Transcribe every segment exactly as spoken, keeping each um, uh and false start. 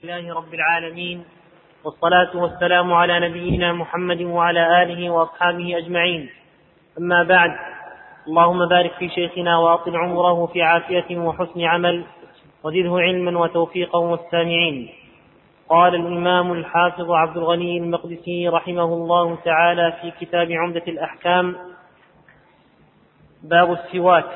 لله رب العالمين، والصلاة والسلام على نبينا محمد وعلى آله وأصحابه أجمعين. أما بعد، اللهم بارك في شيخنا وأطل عمره في عافية وحسن عمل، وزده علما وتوفيقا والسامعين. قال الإمام الحافظ عبد الغني المقدسي رحمه الله تعالى في كتاب عمدة الأحكام: باب السواك.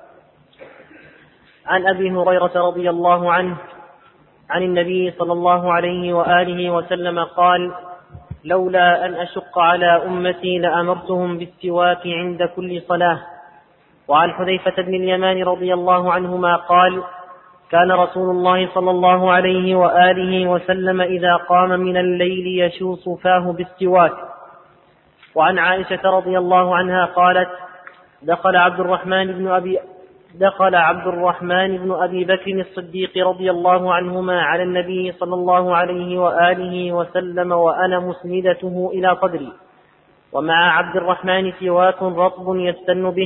عن أبي هريرة رضي الله عنه عن النبي صلى الله عليه وآله وسلم قال: لولا أن أشق على أمتي لأمرتهم بالسواك عند كل صلاة. وعن حذيفة بن اليمان رضي الله عنهما قال: كان رسول الله صلى الله عليه وآله وسلم إذا قام من الليل يشوص فاه بالسواك. وعن عائشة رضي الله عنها قالت: دخل عبد الرحمن بن أبي دخل عبد الرحمن بن أبي بكر الصديق رضي الله عنهما على النبي صلى الله عليه وآله وسلم وأنا مسندته إلى صدري، ومع عبد الرحمن سواك رطب يستن به،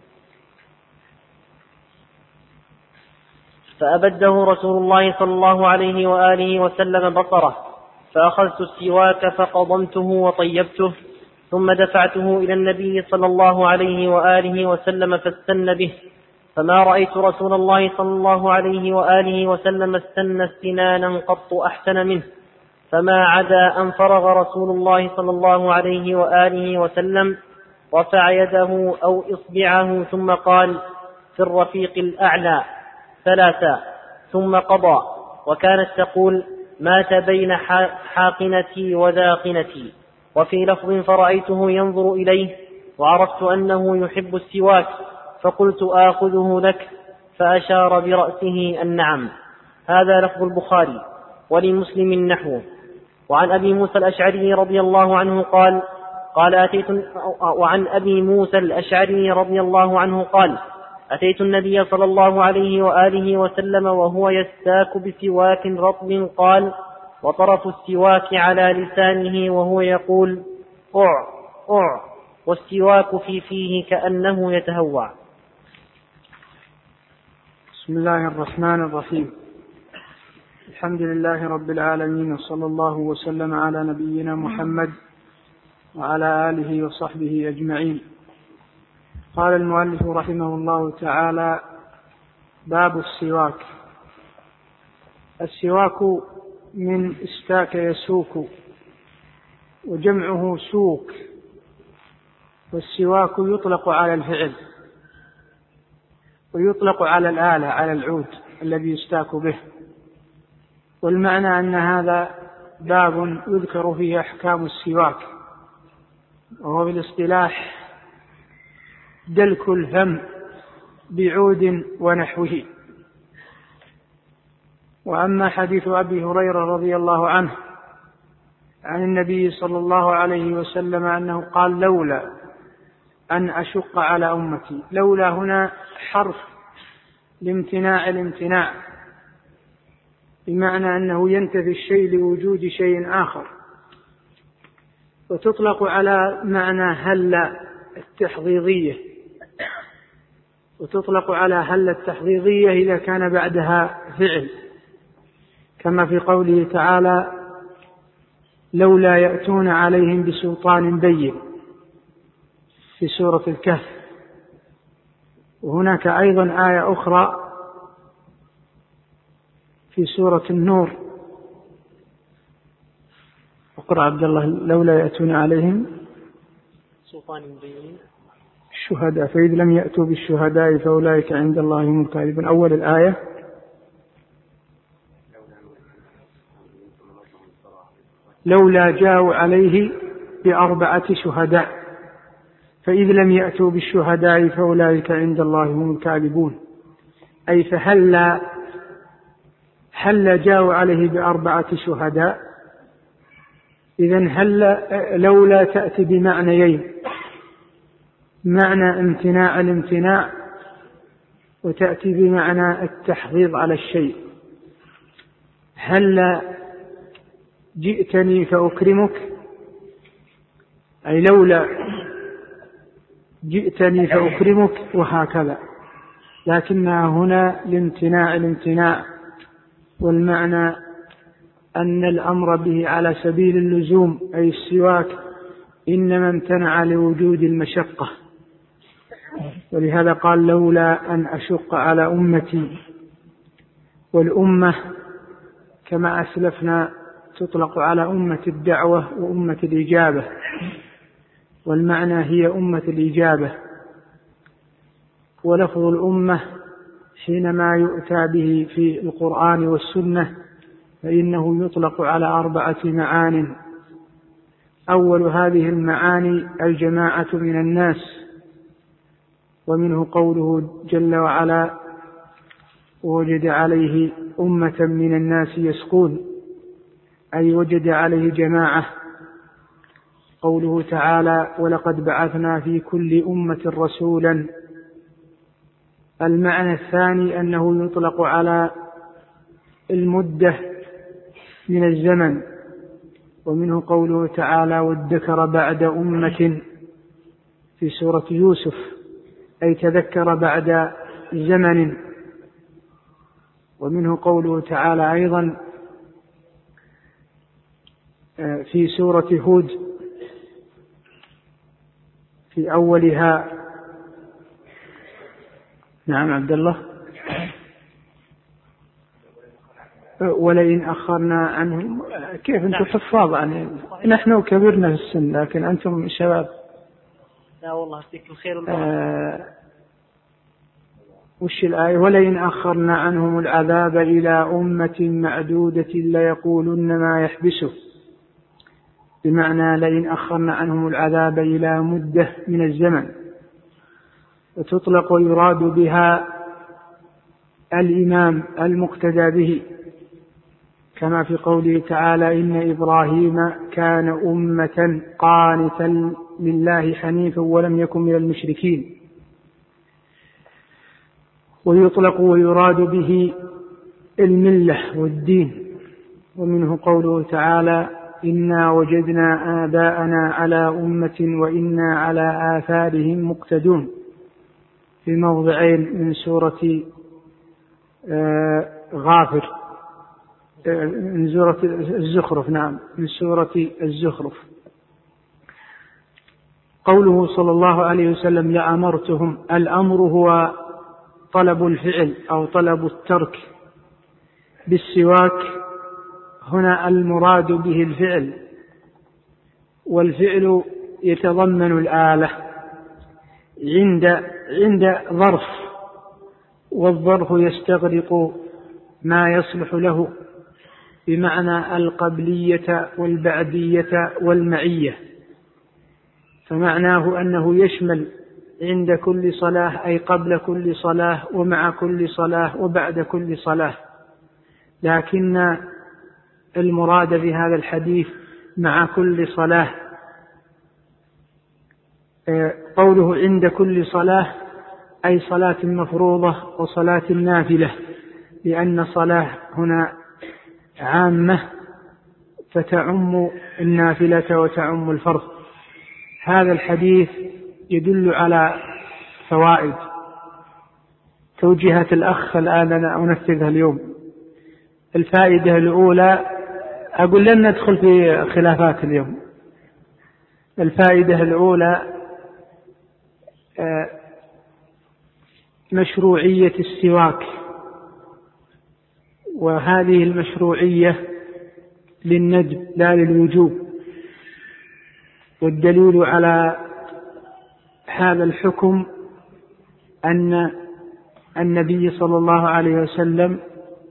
فأبده رسول الله صلى الله عليه وآله وسلم بصره، فأخذت السواك فقضمته وطيبته، ثم دفعته إلى النبي صلى الله عليه وآله وسلم فاستن به، فما رأيت رسول الله صلى الله عليه وآله وسلم استن استنانا قط أحسن منه، فما عدا أن فرغ رسول الله صلى الله عليه وآله وسلم رفع يده أو إصبعه ثم قال: في الرفيق الأعلى ثلاثا، ثم قضى. وكانت تقول: مات بين حاقنتي وذاقنتي. وفي لفظ: فرأيته ينظر إليه وعرفت أنه يحب السواك، فقلت: آخذه لك، فأشار برأسه النعم. هذا لفظ البخاري، ولمسلم نحوه. وعن أبي موسى الأشعري رضي الله عنه قال قال أتيت وعن أبي موسى الأشعري رضي الله عنه قال أتيت النبي صلى الله عليه وآله وسلم وهو يستاك بسواك رطب، قال: وطرف السواك على لسانه وهو يقول: أع أع، والسواك في فيه كأنه يتهوع. بسم الله الرحمن الرحيم. الحمد لله رب العالمين، وصلى الله وسلم على نبينا محمد وعلى آله وصحبه أجمعين. قال المؤلف رحمه الله تعالى: باب السواك. السواك من استاك يسوك، وجمعه سوك، والسواك يطلق على الفعل ويطلق على الآلة، على العود الذي يستاك به. والمعنى أن هذا باب يذكر فيه أحكام السواك، وهو بالاصطلاح دلك الفم بعود ونحوه. وأما حديث أبي هريرة رضي الله عنه عن النبي صلى الله عليه وسلم أنه قال: لولا أن أشق على أمتي. لولا هنا حرف لامتناع الامتناع، بمعنى أنه ينتفي الشيء لوجود شيء آخر. وتطلق على معنى هل التحضيضية، وتطلق على هل التحضيضية إذا كان بعدها فعل، كما في قوله تعالى: لولا يأتون عليهم بسلطان بين في سورة الكهف. وهناك أيضا آية أخرى في سورة النور. اقرأ عبد الله: لولا يأتون عليهم سلطان بين الشهداء فإذ لم يأتوا بالشهداء فأولئك عند الله هم الكاذبون. أول الآية: لولا جاءوا عليه بأربعة شهداء فإذ لم يأتوا بالشهداء فأولئك عند الله هم الكاذبون. أي فهل هل جاءوا عليه بأربعة شهداء. إذن هل لولا تأتي بمعنيين: معنى امتناع الامتناع، وتأتي بمعنى التحضيض على الشيء. هل جئتني فأكرمك، أي لولا جئتني فأكرمك، وهكذا. لكنها هنا لامتناع الامتناع، والمعنى أن الأمر به على سبيل اللزوم أي السواك إنما امتنع لوجود المشقة، ولهذا قال لولا أن أشق على أمتي. والأمة كما أسلفنا تطلق على أمة الدعوة وأمة الإجابة، والمعنى هي أمة الإجابة. ولفظ الأمة حينما يؤتى به في القرآن والسنة فإنه يطلق على أربعة معان. أول هذه المعاني الجماعة من الناس، ومنه قوله جل وعلا ووجد عليه أمة من الناس يسقون، أي وجد عليه جماعة. قوله تعالى ولقد بعثنا في كل أمة رسولا. المعنى الثاني أنه يطلق على المدة من الزمن، ومنه قوله تعالى وادكر بعد أمة في سورة يوسف، أي تذكر بعد زمن. ومنه قوله تعالى أيضا في سورة هود في أولها. نعم عبد الله. ولئن أخرنا عنهم. كيف أنتم حفاظ يعني؟ نحن كبرنا في السن لكن أنتم شباب. لا والله فيك الخير. آه وش الآية؟ ولئن أخرنا عنهم العذاب إلى أمة معدودة ليقولن ما يحبسه، بمعنى لئن أخرنا عنهم العذاب إلى مدة من الزمن. وتطلق ويراد بها الإمام المقتدى به، كما في قوله تعالى إن إبراهيم كان أمة قانتا لله حنيفا ولم يكن من المشركين. ويطلق ويراد به الملة والدين، ومنه قوله تعالى إنا وجدنا آباءنا على أمة وإنا على آثارهم مقتدون، في موضعين من سورة غافر من سورة الزخرف. نعم من سورة الزخرف. قوله صلى الله عليه وسلم لأمرتهم، الأمر هو طلب الفعل أو طلب الترك. بالسواك هنا المراد به الفعل، والفعل يتضمن الآلة عند عند ظرف، والظرف يستغرق ما يصلح له، بمعنى القبلية والبعدية والمعية. فمعناه أنه يشمل عند كل صلاة أي قبل كل صلاة ومع كل صلاة وبعد كل صلاة، لكن المراد بهذا الحديث مع كل صلاة. قوله عند كل صلاة أي صلاة مفروضة وصلاة نافلة، لأن صلاة هنا عامة فتعم النافلة وتعم الفرض. هذا الحديث يدل على فوائد. توجيهات الأخ الآن أنا أنفذها اليوم. الفائدة الأولى، أقول لن ندخل في خلافات اليوم. الفائدة الأولى مشروعية السواك، وهذه المشروعية للندب لا للوجوب. والدليل على هذا الحكم أن النبي صلى الله عليه وسلم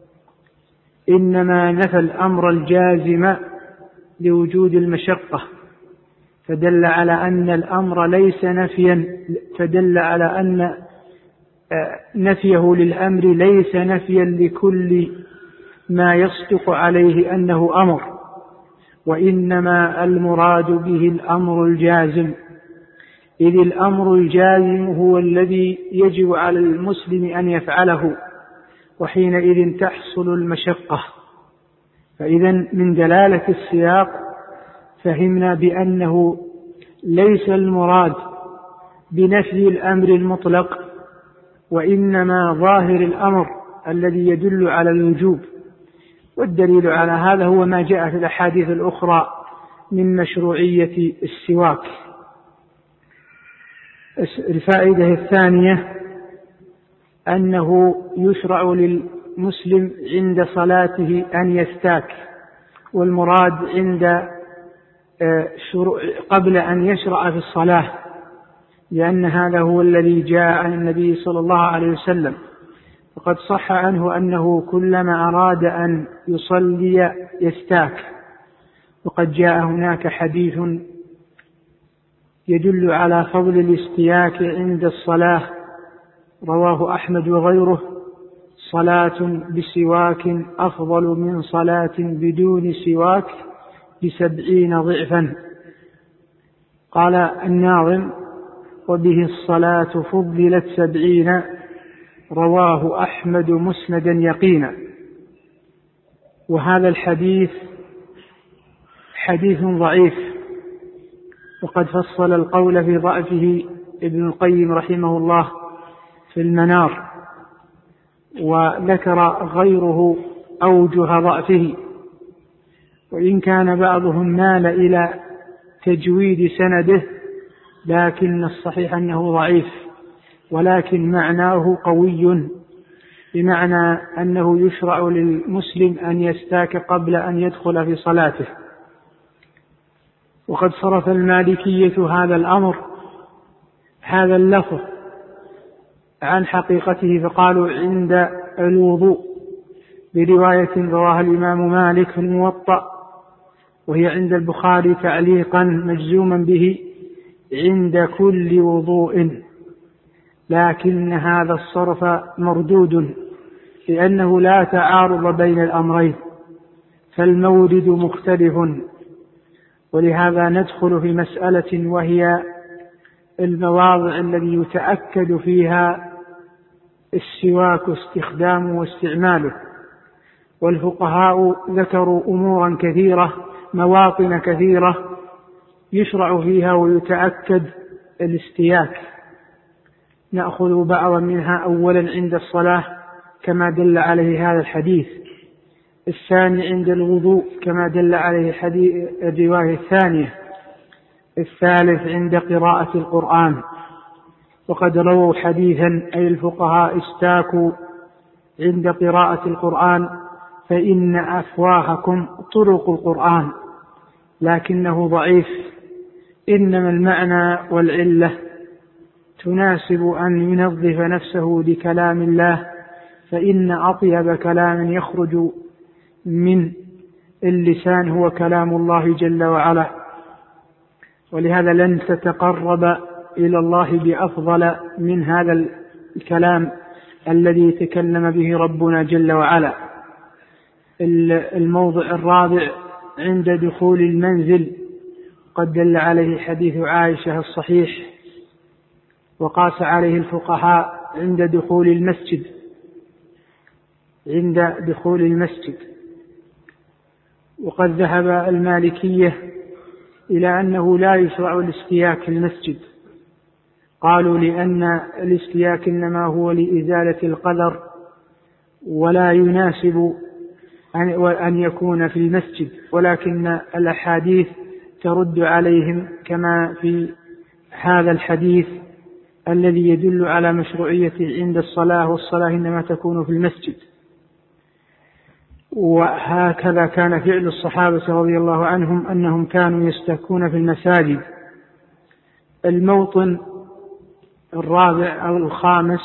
إنما نفى الأمر الجازم لوجود المشقة، فدل على أن الأمر ليس نفيا، فدل على أن نفيه للأمر ليس نفيا لكل ما يصدق عليه أنه أمر، وإنما المراد به الأمر الجازم، إذ الأمر الجازم هو الذي يجب على المسلم أن يفعله، وحينئذ تحصل المشقة. فإذا من دلالة السياق فهمنا بأنه ليس المراد بنفي الأمر المطلق، وإنما ظاهر الأمر الذي يدل على الوجوب. والدليل على هذا هو ما جاء في الأحاديث الأخرى من مشروعية السواك. الفائدة الثانية أنه يشرع للمسلم عند صلاته أن يستاك، والمراد عند قبل أن يشرع في الصلاة، لأن هذا هو الذي جاء عن النبي صلى الله عليه وسلم، وقد صح عنه أنه كلما أراد أن يصلي يستاك. وقد جاء هناك حديث يدل على فضل الاستياك عند الصلاة، رواه أحمد وغيره: صلاة بسواك أفضل من صلاة بدون سواك بسبعين ضعفا. قال الناظم: وبه الصلاة فضلت سبعين، رواه أحمد مسندا يقينا. وهذا الحديث حديث ضعيف، وقد فصل القول في ضعفه ابن القيم رحمه الله في المنار، وذكر غيره أوجه ضعفه، وإن كان بعضهم مال إلى تجويد سنده، لكن الصحيح أنه ضعيف، ولكن معناه قوي، بمعنى أنه يشرع للمسلم أن يستاك قبل أن يدخل في صلاته. وقد صرف المالكية هذا الأمر هذا اللفظ عن حقيقته، فقالوا عند الوضوء، برواية رواها الإمام مالك في الموطأ، وهي عند البخاري تعليقا مجزوما به: عند كل وضوء. لكن هذا الصرف مردود، لأنه لا تعارض بين الأمرين، فالمورد مختلف. ولهذا ندخل في مسألة، وهي المواضع التي يتأكد فيها السواك استخدامه واستعماله. والفقهاء ذكروا أمورا كثيرة، مواطن كثيرة يشرع فيها ويتأكد الاستياك. نأخذ بعضا منها. أولا عند الصلاة كما دل عليه هذا الحديث. الثاني عند الوضوء كما دل عليه حديث الرواية الثانية. الثالث عند قراءة القرآن، وقد رووا حديثا أي الفقهاء استاكوا عند قراءة القرآن، فإن أفواهكم طرق القرآن، لكنه ضعيف. إنما المعنى والعلة تناسب أن ينظف نفسه بكلام الله، فإن أطيب كلام يخرج من اللسان هو كلام الله جل وعلا، ولهذا لن تتقرب إلى الله بأفضل من هذا الكلام الذي تكلم به ربنا جل وعلا. الموضع الرابع عند دخول المنزل، قد دل عليه حديث عائشة الصحيح، وقاس عليه الفقهاء عند دخول المسجد عند دخول المسجد وقد ذهب المالكية إلى أنه لا يشرع الاستياك في المسجد. قالوا لأن الاستياك إنما هو لإزالة القذر، ولا يناسب أن يكون في المسجد، ولكن الأحاديث ترد عليهم كما في هذا الحديث الذي يدل على مشروعية عند الصلاة، والصلاة إنما تكون في المسجد. وهكذا كان فعل الصحابة رضي الله عنهم، أنهم كانوا يستاكون في المساجد. الموطن الرابع أو الخامس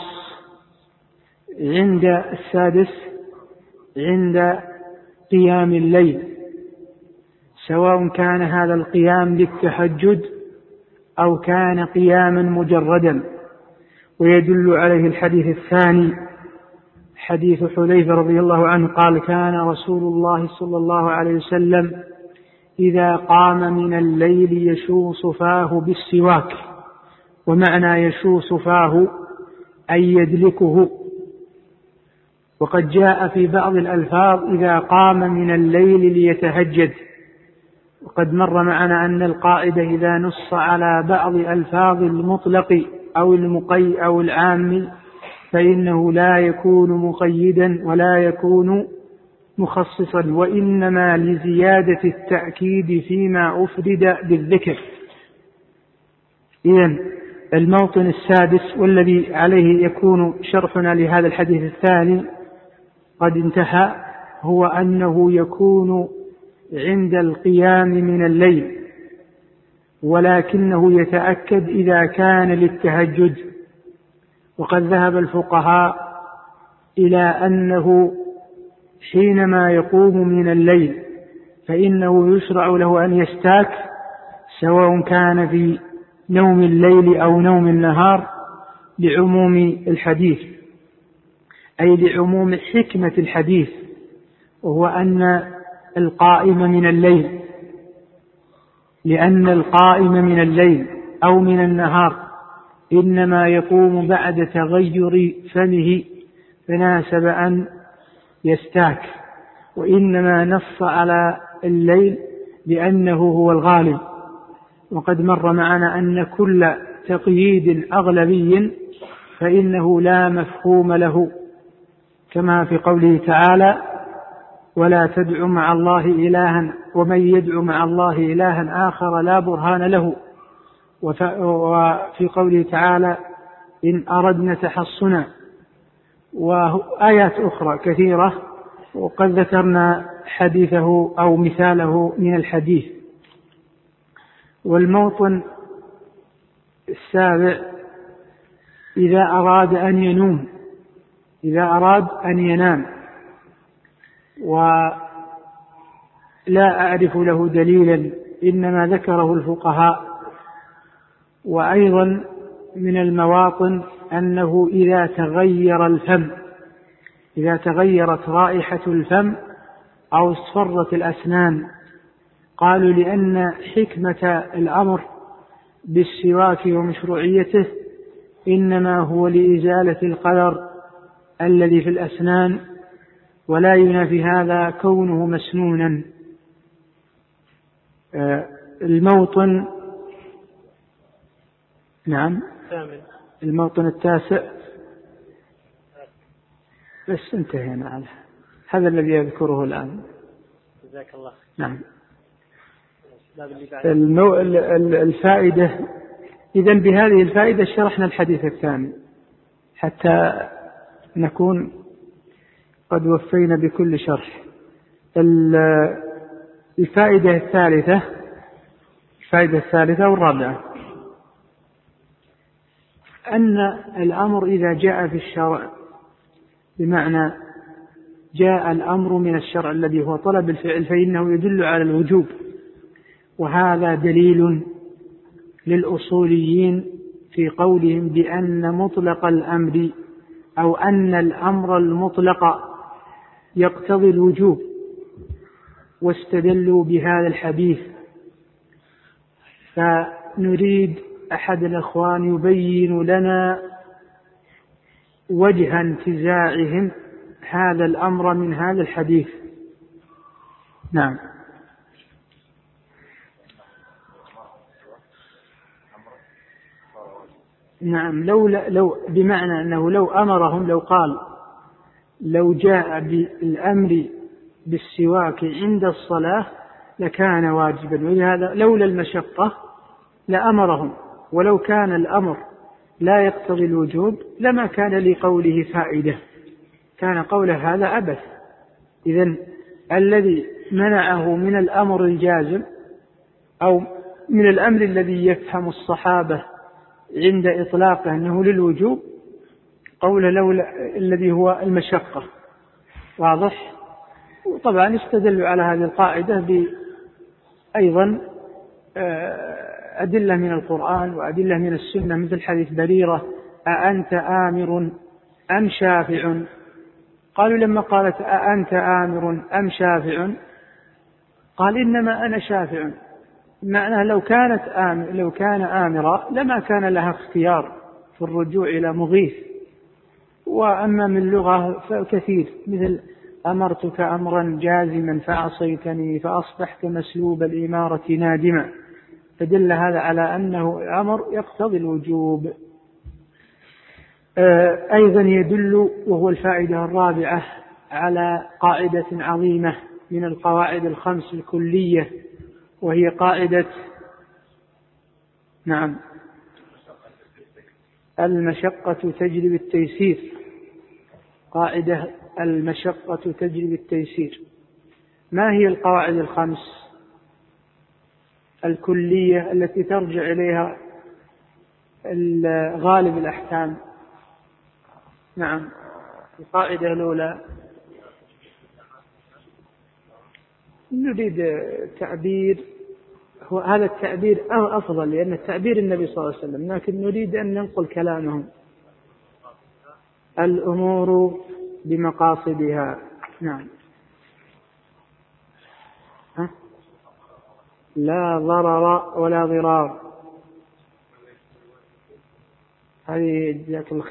عند السادس عند قيام الليل، سواء كان هذا القيام للتهجد أو كان قياما مجردا. ويدل عليه الحديث الثاني، حديث حذيفة رضي الله عنه قال: كان رسول الله صلى الله عليه وسلم إذا قام من الليل يشوص فاه بالسواك. ومعنى يشوص فاه أي يدلكه. وقد جاء في بعض الألفاظ إذا قام من الليل ليتهجد. وقد مر معنا أن القاعدة إذا نص على بعض ألفاظ المطلق أو المقي أو العام فإنه لا يكون مقيدا ولا يكون مخصصا، وإنما لزيادة التأكيد فيما أفرد بالذكر. إذن الموطن السادس والذي عليه يكون شرحنا لهذا الحديث الثاني قد انتهى، هو أنه يكون عند القيام من الليل، ولكنه يتأكد إذا كان للتهجد. وقد ذهب الفقهاء إلى أنه حينما يقوم من الليل فإنه يشرع له أن يستاك، سواء كان في نوم الليل أو نوم النهار، لعموم الحديث، أي لعموم حكمة الحديث، وهو أن القائم من الليل، لأن القائم من الليل أو من النهار إنما يقوم بعد تغير فمه، فناسب أن يستاك. وإنما نص على الليل لأنه هو الغالب. وقد مر معنا أن كل تقييد أغلبي فإنه لا مفهوم له، كما في قوله تعالى: ولا تدع مع الله إلها ومن يدع مع الله إلها آخر لا برهان له. وفي قوله تعالى: إن أردنا تحصنا، وآيات أخرى كثيرة، وقد ذكرنا حديثه أو مثاله من الحديث. والموطن السابع إذا أراد أن ينوم، إذا أراد أن ينام، ولا أعرف له دليلا، إنما ذكره الفقهاء. وأيضا من المواطن أنه إذا تغير الفم، إذا تغيرت رائحة الفم أو اصفرت الأسنان، قالوا لأن حكمة الأمر بالسواك ومشروعيته إنما هو لإزالة القدر الذي في الأسنان، ولا ينافي هذا كونه مسنونا. الموطن نعم الموطن التاسع بس انتهينا عنه، هذا الذي يذكره الآن. جزاك الله. نعم. المو... الفائدة، إذن بهذه الفائدة شرحنا الحديث الثاني حتى نكون قد وفينا بكل شرح. الفائدة الثالثة الفائدة الثالثة والرابعة أن الأمر إذا جاء في الشرع، بمعنى جاء الأمر من الشرع الذي هو طلب الفعل، فإنه يدل على الوجوب. وهذا دليل للأصوليين في قولهم بأن مطلق الأمر أو أن الأمر المطلق يقتضي الوجوب، واستدلوا بهذا الحديث. فنريد أحد الأخوان يبين لنا وجه انتزاعهم هذا الأمر من هذا الحديث. نعم. نعم لو, لو بمعنى أنه لو أمرهم، لو قال لو جاء بالأمر بالسواك عند الصلاة لكان واجبا، ولهذا لولا المشقة لأمرهم. ولو كان الأمر لا يقتضي الوجوب لما كان لقوله فائدة، كان قوله هذا عبث. إذن الذي منعه من الأمر الجازم أو من الأمر الذي يفهم الصحابة عند إطلاقه أنه للوجوب قول لولا الذي هو المشقة. واضح؟ وطبعا استدلوا على هذه القاعدة بأيضا أدلة من القرآن وأدلة من السنة، مثل حديث بريرة: أأنت آمر أم شافع؟ قالوا لما قالت أأنت آمر أم شافع قال إنما أنا شافع، معناه لو كانت آمر لو كان آمرا لما كان لها اختيار في الرجوع إلى مغيث. وأما من اللغة فكثير، مثل أمرتك أمرا جازما فعصيتني فأصبحت مسلوب الإمارة نادما، فدل هذا على أنه الأمر يقتضي الوجوب. أيضا يدل، وهو الفائدة الرابعة، على قاعدة عظيمة من القواعد الخمس الكلية، وهي قاعدة نعم المشقة تجلب التيسير. قاعدة المشقة تجلب التيسير. ما هي القواعد الخمس الكلية التي ترجع إليها غالب الأحكام؟ نعم، القاعدة الأولى، نريد تعبير، هو هذا التعبير أفضل لأن التعبير النبي صلى الله عليه وسلم، لكن نريد أن ننقل كلامهم. الأمور بمقاصدها. نعم. ها؟ لا ضرر ولا ضرار. هذه جزاك الله